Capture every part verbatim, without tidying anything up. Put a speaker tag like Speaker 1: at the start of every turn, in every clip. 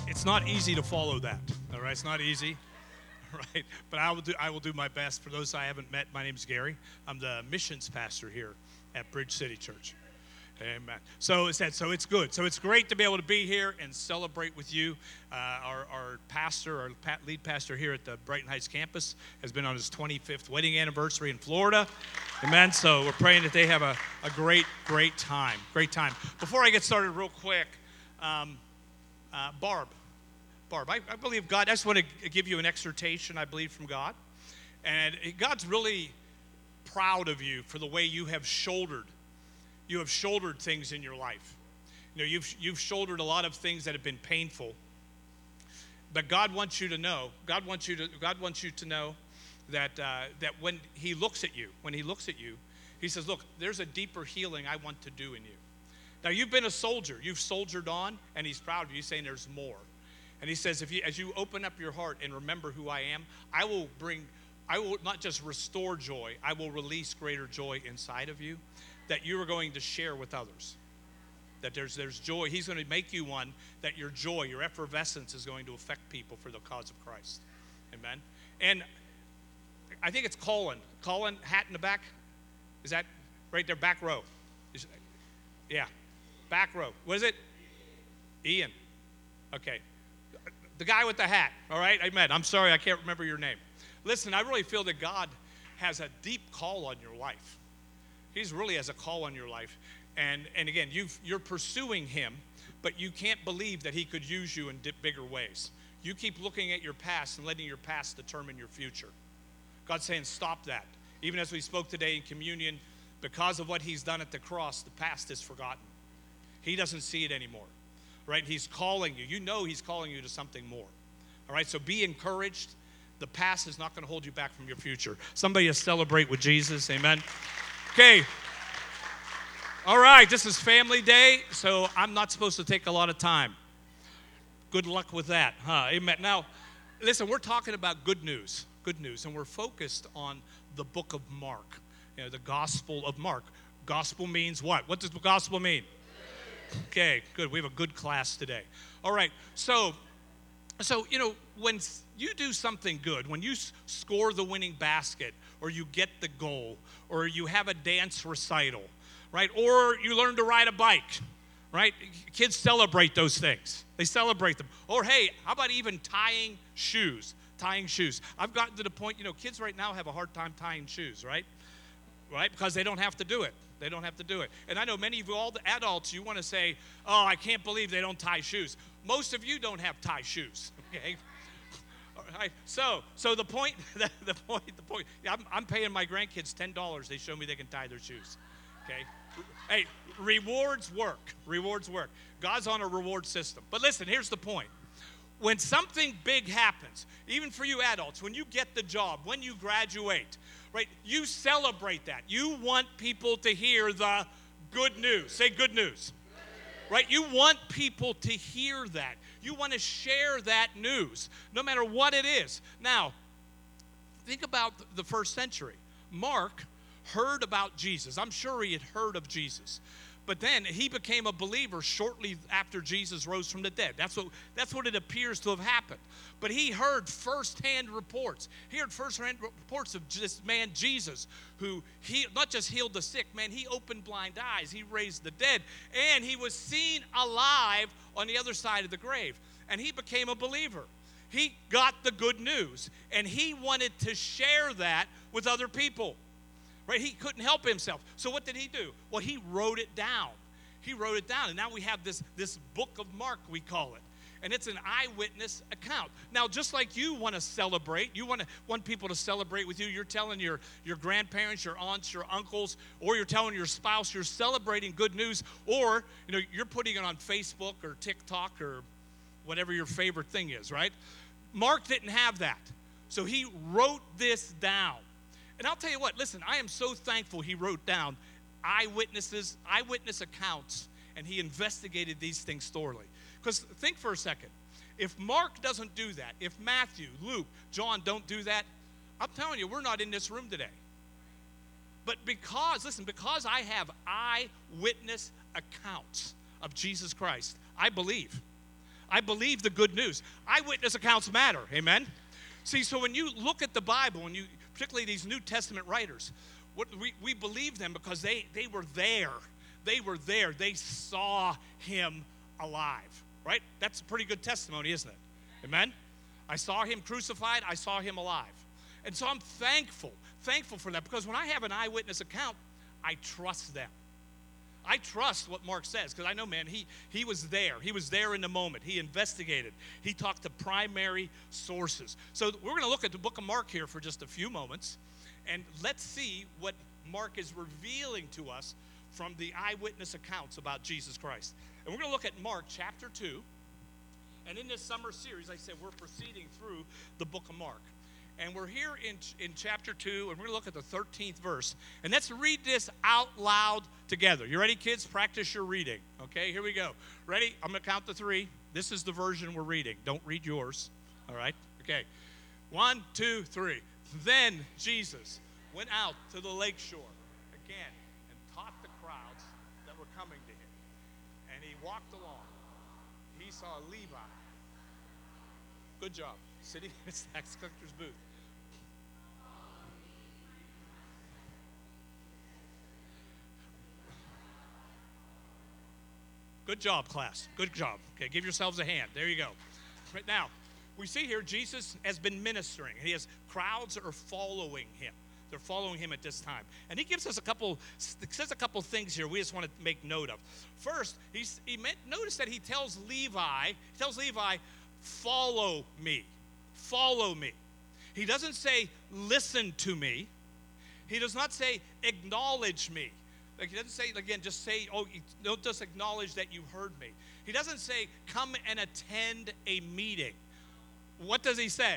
Speaker 1: It's not easy to follow that, all right? It's not easy, right? But I will do I will do my best. For those I haven't met, my name is Gary. I'm the missions pastor here at Bridge City Church. Amen. So it's that. So it's good. So it's great to be able to be here and celebrate with you. Uh, our, our pastor, our lead pastor here at the Brighton Heights campus, has been on his twenty-fifth wedding anniversary in Florida. Amen. So we're praying that they have a, a great, great time. Great time. Before I get started, real quick, um, uh, Barb, Barb, I, I believe God. I just want to give you an exhortation. I believe from God, and God's really proud of you for the way you have shouldered. You have shouldered things in your life. You know, you've you've shouldered a lot of things that have been painful. But God wants you to know. God wants you to. God wants you to know that uh, that when He looks at you, when He looks at you, He says, "Look, there's a deeper healing I want to do in you." Now, you've been a soldier. You've soldiered on, and He's proud of you. He's saying there's more. And He says, if you, as you open up your heart and remember who I am, I will bring. I will not just restore joy. I will release greater joy inside of you, that you are going to share with others. That there's there's joy. He's going to make you one that your joy, your effervescence is going to affect people for the cause of Christ. Amen. And I think it's Colin. Colin, hat in the back. Is that right there? Back row. Is, yeah. Back row. What is it? Ian. Okay. The guy with the hat. All right. Amen. I'm sorry. I can't remember your name. Listen, I really feel that God has a deep call on your life. He's really has a call on your life. And and again, you've, you're pursuing Him, but you can't believe that He could use you in di- bigger ways. You keep looking at your past and letting your past determine your future. God's saying, stop that. Even as we spoke today in communion, because of what He's done at the cross, the past is forgotten. He doesn't see it anymore, right? He's calling you. You know He's calling you to something more. All right, so be encouraged. The past is not going to hold you back from your future. Somebody to celebrate with Jesus. Amen. Okay. All right, this is family day, so I'm not supposed to take a lot of time. Good luck with that, huh? Amen. Now, listen, we're talking about good news, good news, and we're focused on the book of Mark, you know, the Gospel of Mark. Gospel means what? What does the gospel mean? Okay, good. We have a good class today. All right, so, so you know, when you do something good, when you score the winning basket, or you get the goal, or you have a dance recital, right? Or you learn to ride a bike, right? Kids celebrate those things. They celebrate them. Or hey, how about even tying shoes? Tying shoes. I've gotten to the point, you know, kids right now have a hard time tying shoes, right? Right? Because they don't have to do it. They don't have to do it. And I know many of you, all the adults, you want to say, oh, I can't believe they don't tie shoes. Most of you don't have tie shoes, okay? Right. So, so the point, the, the point, the point. Yeah, I'm, I'm paying my grandkids ten dollars. They show me they can tie their shoes. Okay. Hey, rewards work. Rewards work. God's on a reward system. But listen, here's the point. When something big happens, even for you adults, when you get the job, when you graduate, right? You celebrate that. You want people to hear the good news. Say good news. Right? You want people to hear that. You want to share that news, no matter what it is. Now, think about the first century. Mark heard about Jesus. I'm sure he had heard of Jesus. But then he became a believer shortly after Jesus rose from the dead. That's what, that's what it appears to have happened. But he heard firsthand reports. He heard firsthand reports of this man Jesus, who he not just healed the sick, man, he opened blind eyes, he raised the dead, and he was seen alive on the other side of the grave. And he became a believer. He got the good news, and he wanted to share that with other people. Right? He couldn't help himself. So what did he do? Well, he wrote it down. He wrote it down. And now we have this, this book of Mark, we call it. And it's an eyewitness account. Now, just like you want to celebrate, you want to want people to celebrate with you. You're telling your, your grandparents, your aunts, your uncles, or you're telling your spouse you're celebrating good news, or you know, you're putting it on Facebook or TikTok or whatever your favorite thing is, right? Mark didn't have that. So he wrote this down. And I'll tell you what, listen, I am so thankful he wrote down eyewitnesses, eyewitness accounts, and he investigated these things thoroughly. Because think for a second, if Mark doesn't do that, if Matthew, Luke, John don't do that, I'm telling you, we're not in this room today. But because, listen, because I have eyewitness accounts of Jesus Christ, I believe. I believe the good news. Eyewitness accounts matter, amen? See, so when you look at the Bible, and you, particularly these New Testament writers, what we, we believe them because they, they were there. They were there. They saw him alive, right? That's a pretty good testimony, isn't it? Amen? I saw him crucified. I saw him alive. And so I'm thankful, thankful for that, because when I have an eyewitness account, I trust them. I trust what Mark says, because I know, man, he, he was there. He was there in the moment. He investigated. He talked to primary sources. So we're going to look at the book of Mark here for just a few moments, and let's see what Mark is revealing to us from the eyewitness accounts about Jesus Christ. And we're going to look at Mark chapter two. And in this summer series, like I said, we're proceeding through the book of Mark. And we're here in, in chapter two, and we're going to look at the thirteenth verse. And let's read this out loud together. You ready, kids? Practice your reading. Okay, here we go. Ready? I'm going to count to three. This is the version we're reading. Don't read yours. All right? Okay. One, two, three. Then Jesus went out to the lake shore again and taught the crowds that were coming to him. And he walked along. He saw Levi. Good job. Sitting in his tax collector's booth. Good job, class. Good job. Okay, give yourselves a hand. There you go. Right now, we see here Jesus has been ministering. He has crowds are following him. They're following him at this time. And he gives us a couple, says a couple things here we just want to make note of. First, he's, he meant, notice that he tells Levi, he tells Levi, follow me. Follow me. He doesn't say, listen to me. He does not say, acknowledge me. Like he doesn't say, again, just say, oh, don't just acknowledge that you heard me. He doesn't say, come and attend a meeting. What does he say?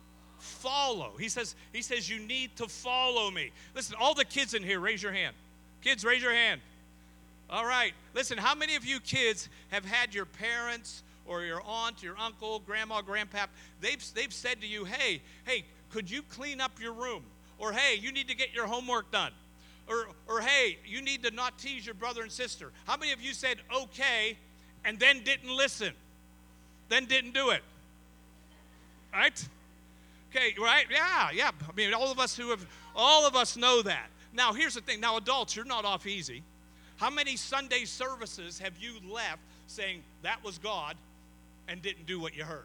Speaker 1: Follow. He says, he says, you need to follow me. Listen, all the kids in here, raise your hand. Kids, raise your hand. All right. Listen, how many of you kids have had your parents or your aunt, your uncle, grandma, grandpap, they've, they've said to you, hey, hey, could you clean up your room? Or, hey, you need to get your homework done. Or, or, hey, you need to not tease your brother and sister. How many of you said, okay, and then didn't listen? Then didn't do it? Right? Okay, right? Yeah, yeah. I mean, all of us who have, all of us know that. Now, here's the thing. Now, adults, you're not off easy. How many Sunday services have you left saying that was God and didn't do what you heard?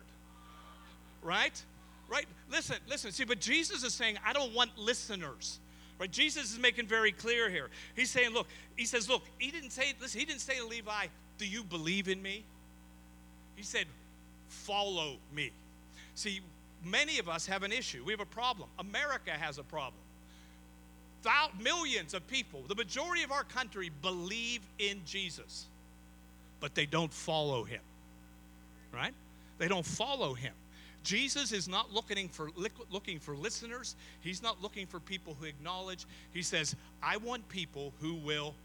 Speaker 1: Right? Right? Listen, listen. See, but Jesus is saying, I don't want listeners. Right? Jesus is making very clear here. He's saying, look, he says, look, he didn't say, listen, he didn't say to Levi, do you believe in me? He said, follow me. See, many of us have an issue. We have a problem. America has a problem. Thou- millions of people, the majority of our country, believe in Jesus, but they don't follow him. Right? They don't follow him. Jesus is not looking for looking for listeners. He's not looking for people who acknowledge. He says, I want people who will.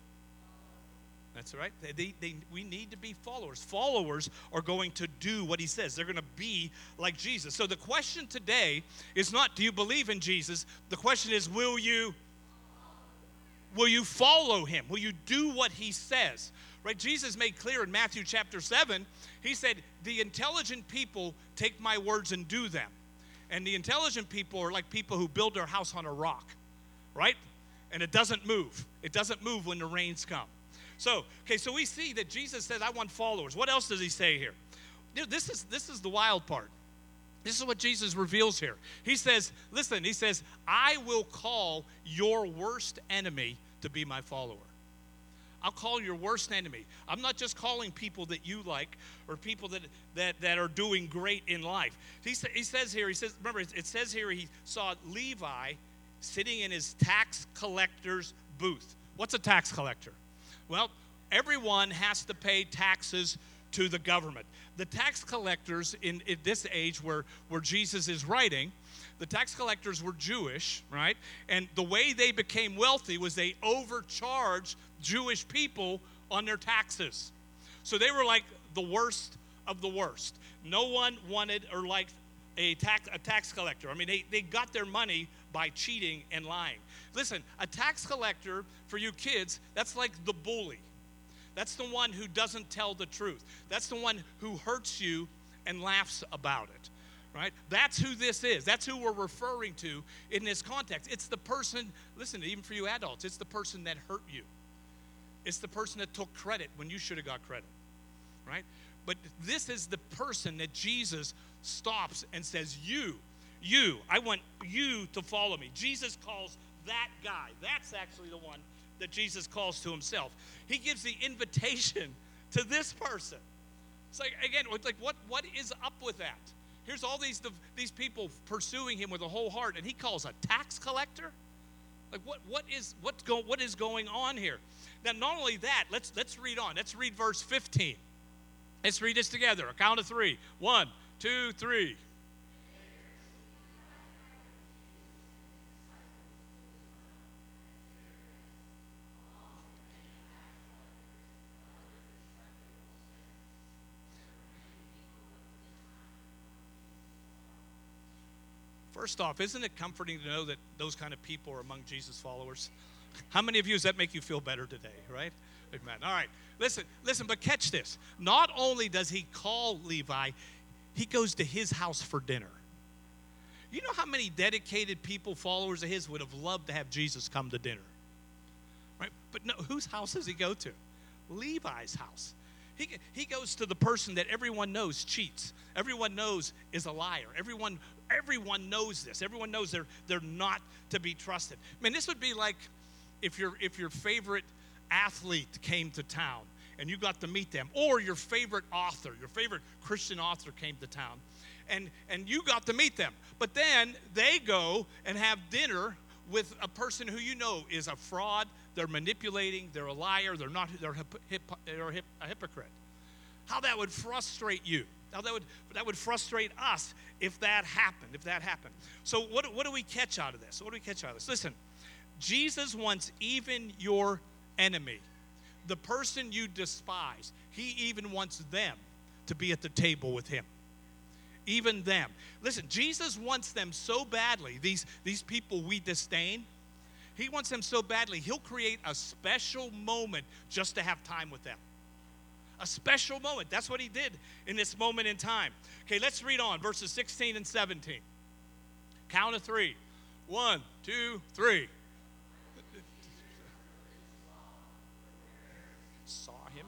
Speaker 1: That's right. They, they, they, we need to be followers. Followers are going to do what he says. They're going to be like Jesus. So the question today is not, do you believe in Jesus? The question is, will you, will you follow him? Will you do what he says? Right? Jesus made clear in Matthew chapter seven, he said, the intelligent people take my words and do them. And the intelligent people are like people who build their house on a rock. Right? And it doesn't move. It doesn't move when the rains come. So, okay, so we see that Jesus says, I want followers. What else does he say here? This is, this is the wild part. This is what Jesus reveals here. He says, listen, he says, I will call your worst enemy to be my follower. I'll call your worst enemy. I'm not just calling people that you like or people that that, that are doing great in life. He, sa- he says here, he says, remember, it says here he saw Levi sitting in his tax collector's booth. What's a tax collector? Well, everyone has to pay taxes to the government. The tax collectors in, in this age where, where Jesus is writing, the tax collectors were Jewish, right? And the way they became wealthy was they overcharged Jewish people on their taxes. So they were like the worst of the worst. No one wanted or liked a tax, a tax collector. I mean, they, they got their money by cheating and lying. Listen, a tax collector, for you kids, that's like the bully. That's the one who doesn't tell the truth. That's the one who hurts you and laughs about it, right? That's who this is. That's who we're referring to in this context. It's the person, listen, even for you adults, it's the person that hurt you. It's the person that took credit when you should have got credit, right? But this is the person that Jesus stops and says, you, you, I want you to follow me. Jesus calls that guy. That's actually the one that Jesus calls to himself. He gives the invitation to this person. It's like, again, like what, what is up with that? Here's all these, these people pursuing him with a whole heart, and he calls a tax collector? Like what, what, is, what's go, what is going on here? Now, not only that, let's, let's read on. Let's read verse fifteen. Let's read this together. A count of three. One, two, three. First off, isn't it comforting to know that those kind of people are among Jesus' followers? How many of you, does that make you feel better today, right? Amen. All right. Listen, listen, but catch this. Not only does he call Levi, he goes to his house for dinner. You know how many dedicated people, followers of his, would have loved to have Jesus come to dinner? Right? But no, whose house does he go to? Levi's house. He, he goes to the person that everyone knows cheats. Everyone knows is a liar. Everyone, everyone knows this. Everyone knows they're, they're not to be trusted. I mean, this would be like if your, if your favorite athlete came to town and you got to meet them, or your favorite author, your favorite Christian author came to town, and, and you got to meet them. But then they go and have dinner with a person who you know is a fraud, they're manipulating, they're a liar, they're not, they're, hip, hip, they're hip, a hypocrite. How that would frustrate you. How that would, that would frustrate us if that happened, if that happened. So what, what do we catch out of this? What do we catch out of this? Listen, Jesus wants even your enemy, the person you despise, he even wants them to be at the table with him. Even them. Listen, Jesus wants them so badly, these, these people we disdain, he wants them so badly, he'll create a special moment just to have time with them. A special moment. That's what he did in this moment in time. Okay, let's read on, verses sixteen and seventeen. Count of three. One, two, three. Saw him.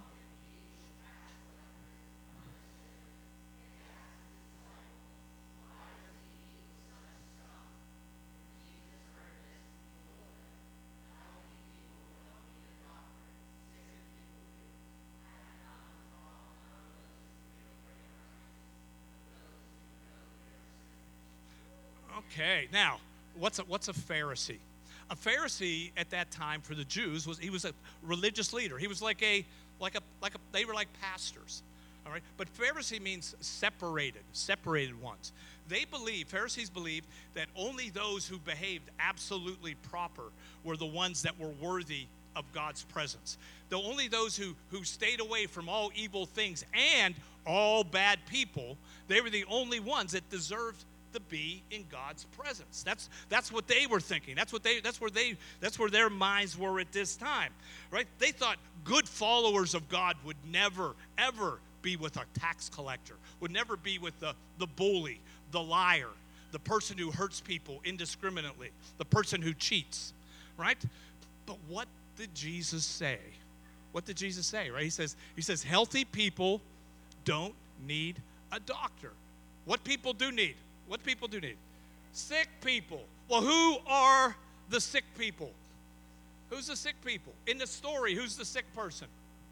Speaker 1: Okay, now, what's a, what's a Pharisee? A Pharisee at that time for the Jews was he was a religious leader. He was like a like a like a they were like pastors. All right? But Pharisee means separated, separated ones. They believe, Pharisees believed that only those who behaved absolutely proper were the ones that were worthy of God's presence. The only those who who stayed away from all evil things and all bad people, they were the only ones that deserved to be in God's presence. That's that's what they were thinking. That's what they that's where they that's where their minds were at this time. Right? They thought good followers of God would never ever be with a tax collector, would never be with the, the bully, the liar, the person who hurts people indiscriminately, the person who cheats. Right? But what did Jesus say? What did Jesus say? Right? He says, he says, healthy people don't need a doctor. What people do need? What people do need? Sick people. Well, who are the sick people? Who's the sick people? In the story, who's the sick person?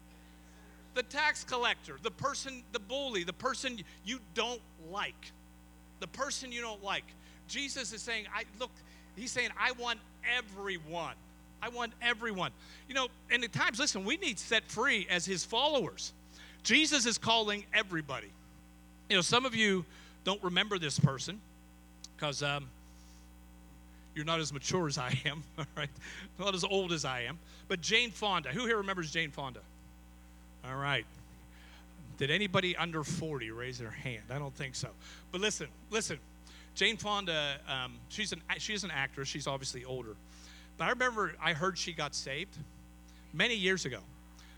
Speaker 1: The tax collector, the person, the bully, the person you don't like. The person you don't like. Jesus is saying, I look, he's saying, I want everyone. I want everyone. You know, and at times, listen, we need set free as his followers. Jesus is calling everybody. You know, some of you don't remember this person because um, you're not as mature as I am, all right? Not as old as I am. But Jane Fonda. Who here remembers Jane Fonda? All right. Did anybody under forty raise their hand? I don't think so. But listen, listen. Jane Fonda, um, she's an she's an actress. She's obviously older. But I remember I heard she got saved many years ago.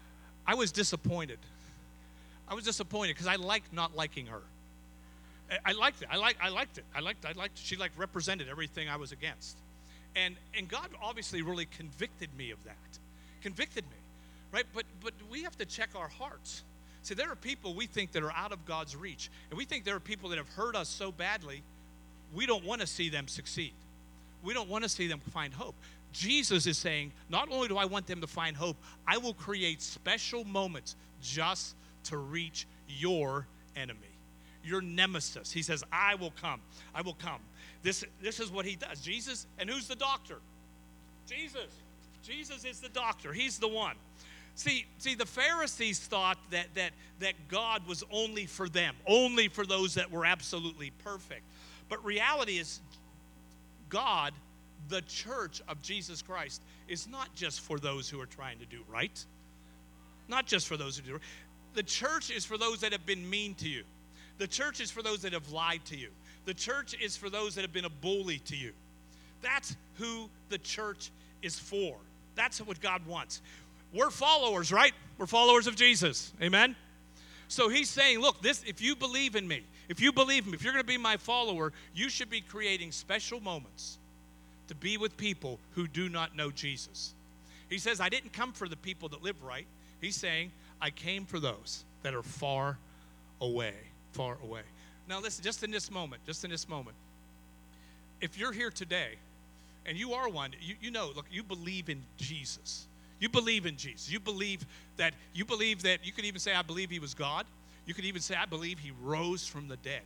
Speaker 1: I was disappointed. I was disappointed because I liked not liking her. I, I liked it. I like. I liked it. I liked. I liked. She like represented everything I was against, and and God obviously really convicted me of that. Convicted me, right? But but we have to check our hearts. See, there are people we think that are out of God's reach, and we think there are people that have hurt us so badly, we don't want to see them succeed. We don't want to see them find hope. Jesus is saying, not only do I want them to find hope, I will create special moments just to reach your enemy, your nemesis. He says, I will come. I will come. This, this is what he does. Jesus, and who's the doctor? Jesus. Jesus is the doctor. He's the one. See, see, the Pharisees thought that, that, that God was only for them, only for those that were absolutely perfect. But reality is, God, the church of Jesus Christ, is not just for those who are trying to do right. Not just for those who do right. The church is for those that have been mean to you. The church is for those that have lied to you. The church is for those that have been a bully to you. That's who the church is for. That's what God wants. We're followers, right? We're followers of Jesus. Amen? So he's saying, look, this, if you believe in me, if you believe me, if you're going to be my follower, you should be creating special moments to be with people who do not know Jesus. He says, I didn't come for the people that live right. He's saying, I came for those that are far away, far away. Now listen, just in this moment, just in this moment, if you're here today, and you are one, you, you know, look, you believe in Jesus. You believe in Jesus. You believe that, you believe that, you could even say, I believe he was God. You could even say, I believe he rose from the dead.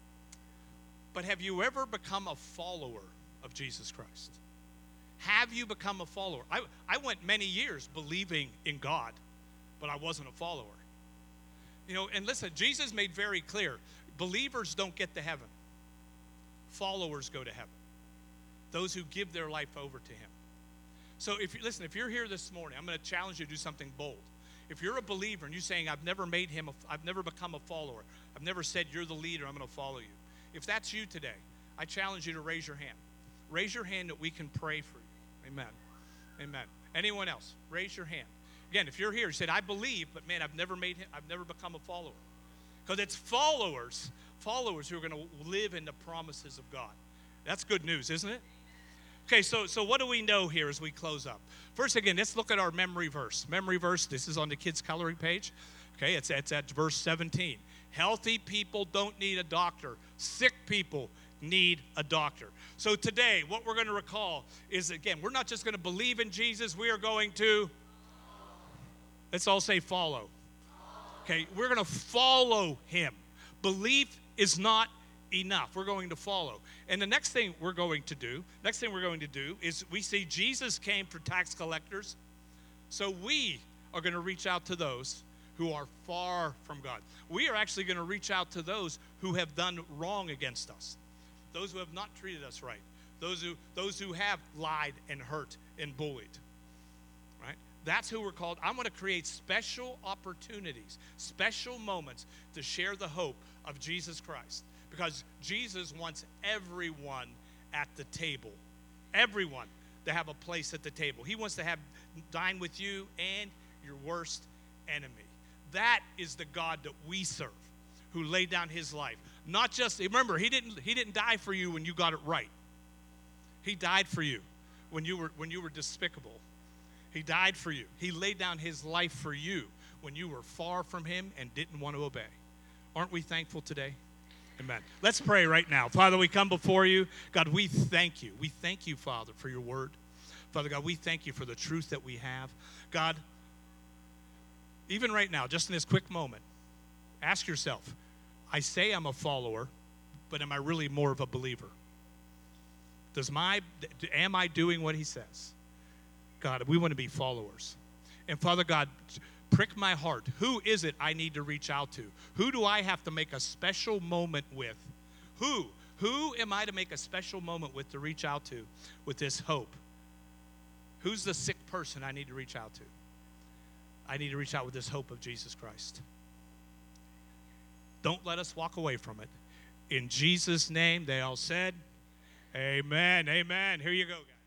Speaker 1: But have you ever become a follower of Jesus Christ? Have you become a follower? I, I went many years believing in God, but I wasn't a follower. You know, and listen, Jesus made very clear, believers don't get to heaven. Followers go to heaven. Those who give their life over to him. So if you listen, if you're here this morning, I'm going to challenge you to do something bold. If you're a believer and you're saying, I've never made him, a, I've never become a follower, I've never said you're the leader, I'm going to follow you. If that's you today, I challenge you to raise your hand. Raise your hand that we can pray for you. Amen. Amen. Anyone else? Raise your hand. Again, if you're here, you said, I believe, but man, I've never made him, I've never become a follower. Because it's followers, followers who are going to live in the promises of God. That's good news, isn't it? Okay, so so what do we know here as we close up? First, again, let's look at our memory verse. Memory verse, this is on the kids' coloring page. Okay, it's, it's at verse seventeen. Healthy people don't need a doctor. Sick people need a doctor. So today, what we're going to recall is, again, we're not just going to believe in Jesus. We are going to, let's all say follow. Okay, we're going to follow him. Belief is not enough. We're going to follow. And the next thing we're going to do, next thing we're going to do is we see Jesus came for tax collectors. So we are going to reach out to those who are far from God. We are actually going to reach out to those who have done wrong against us. Those who have not treated us right. Those who those who have lied and hurt and bullied. Right? That's who we're called. I'm going to create special opportunities, special moments to share the hope of Jesus Christ. Because Jesus wants everyone at the table, everyone to have a place at the table. He wants to have dine with you and your worst enemy. That is the God that we serve, who laid down his life. Not just, remember, he didn't he didn't die for you when you got it right. He died for you when you were when you were despicable. He died for you. He laid down his life for you when you were far from him and didn't want to obey. Aren't we thankful today? Amen. Let's pray right now. Father, we come before you. God, we thank you. We thank you, Father, for your word. Father God, we thank you for the truth that we have. God, even right now, just in this quick moment, ask yourself, I say I'm a follower, but am I really more of a believer? Does my, am I doing what he says? God, we want to be followers. And Father God, prick my heart. Who is it I need to reach out to? Who do I have to make a special moment with? Who? Who am I to make a special moment with to reach out to with this hope? Who's the sick person I need to reach out to? I need to reach out with this hope of Jesus Christ. Don't let us walk away from it. In Jesus' name, they all said, amen, amen. Here you go, guys.